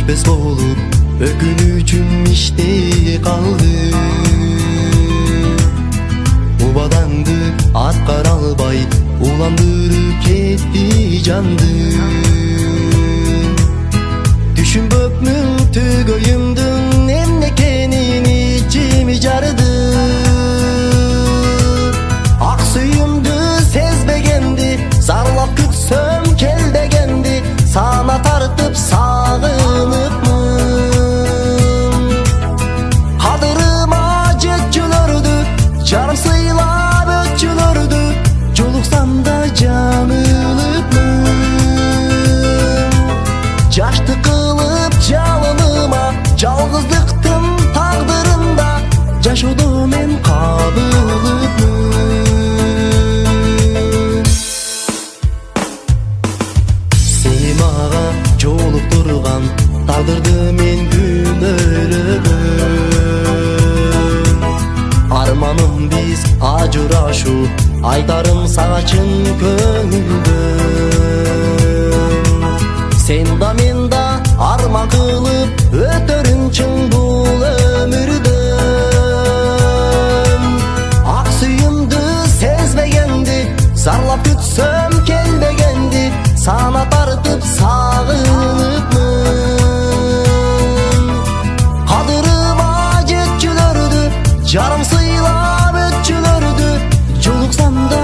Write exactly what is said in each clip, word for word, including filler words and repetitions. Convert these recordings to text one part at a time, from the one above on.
өчпөс болуп өкүнүчүм иште калды. Убадаңды аткара албай уландырып кетти жанды. Түшүнбөкмүн түгөйүмдүн эмне экенин ичими жарды. Ак сүйүмдү сезбегенди, зарлап күтсөм келбегенди, сана тартып сагыныпмын. Кадырыма жетчүлөрдү, жарым сыйлап өтчүлөрдү, жолуксам да жаңылыпмын. Жашты кылып жалыныма, жалгыздыктын тагдырында жашоодо мен кабылыпмын. Сени мага жолуктурган тагдырды мен күнөөлөгөн. Арманым биз ажырашуу, айтарым сага чын көңүлдөн. Сен да мен да арман кылып өтөрүн чың бул өмүрдөн. Ак сүйүмдү сезбегенди, зарлап күтсөм келбегенди, сана тартып сагыныпмын. Кадырыма жетчүлөрдү, жарым сыйлап өтчүлөрдү, жолуксам да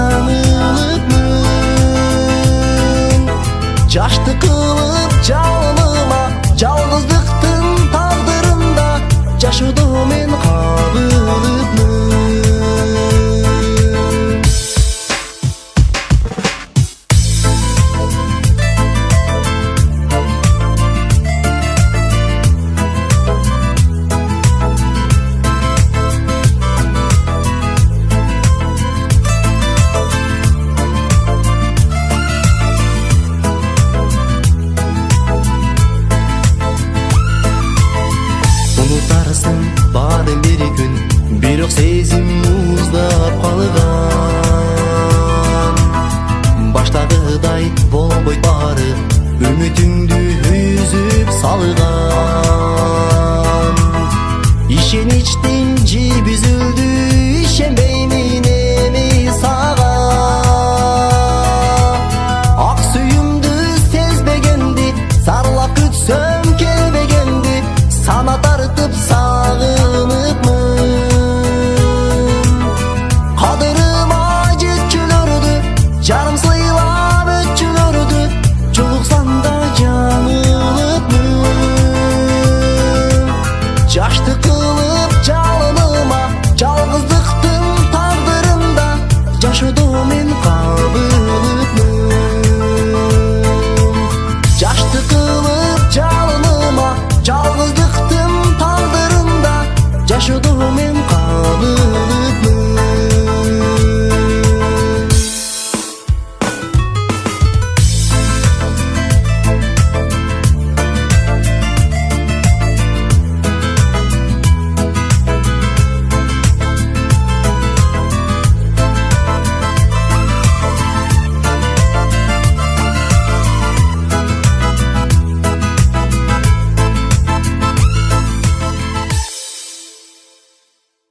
жаңылыпмын. Жашты кылып жалыныма, жалгыздыктын тагдырында жашоодо мен кабылыпмын. Унутарсың баарын бир күн, бирок сезим муздап калган. Баштагыдай болбойт баары, үмүтүңдү үзүп салган. Ишеничтин жип үзүлдү, ишенбеймин эми сага. Ак сүйүмдү сезбегенди, зарлап күтсөм келбегенди, сана тартып сагыныпмын. Кадырыма жетчүлөрдү, жарым сыйлап өтчүлөрдү, жолуксам да жаңылыпмын. Жашты кылып жалыныма, жалгыздыктын тагдырында жашоодо мен кабылыпмын. Жашты кылып жалыныма, жалгыздыктын тагдырында жашоодо мен